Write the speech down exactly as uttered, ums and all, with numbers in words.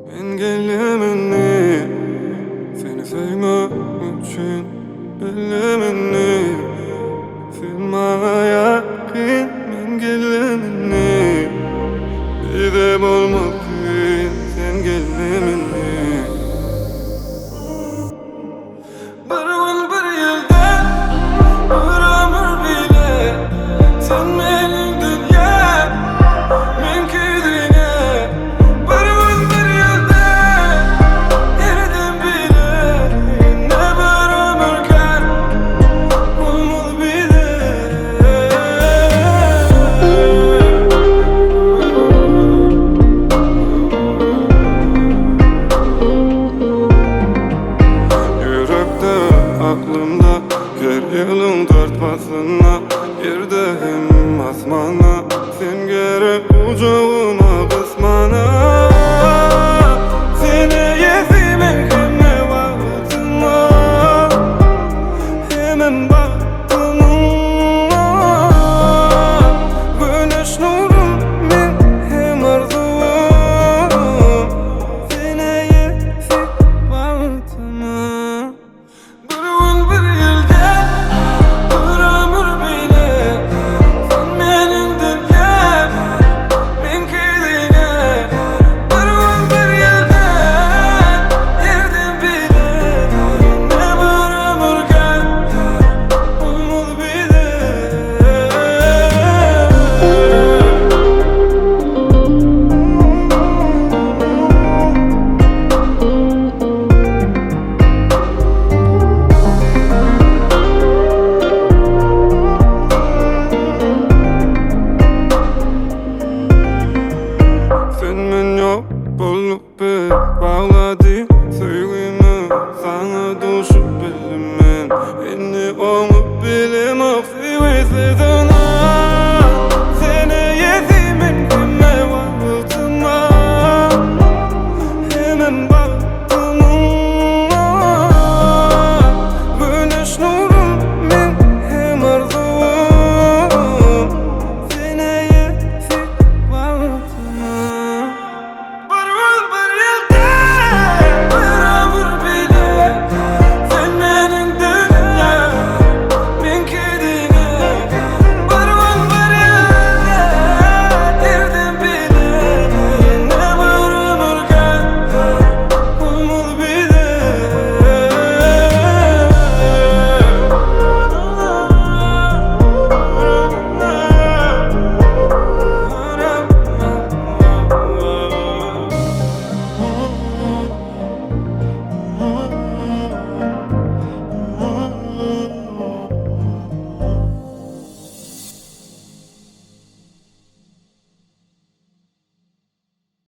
Men gelmeni seni sevmek için bellemeni filmaya yakin men gelmeni bir olmak için sen gelmeni bir gün bir yılda bir ömür bile sen benim dünya menki dünya bir gün bir yılda yerden bile ne bir ömür kar olmalı bile yürekte aklımda her yılın tartmasına yerde hem asmana